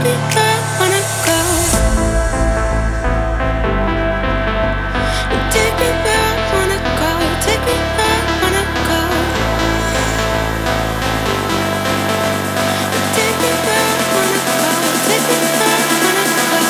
me where I wanna go. Take me where I wanna go. Take me where I wanna go. Take me where I wanna go. Take me where I wanna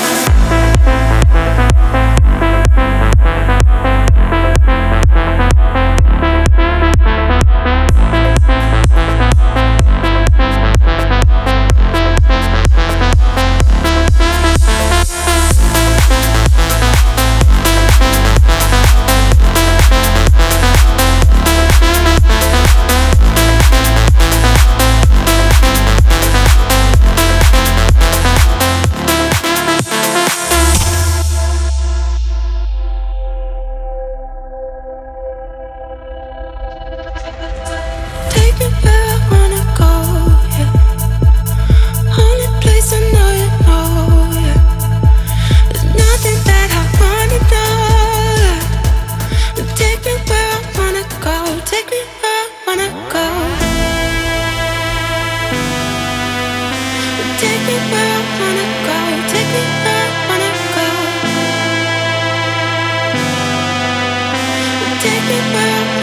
take me where I wanna go, yeah. Only place I know you know, yeah. There's nothing that I wanna know, yeah. Take me where I wanna go, take me where I wanna go. Take me where I wanna go, take me where I wanna go. Take me where I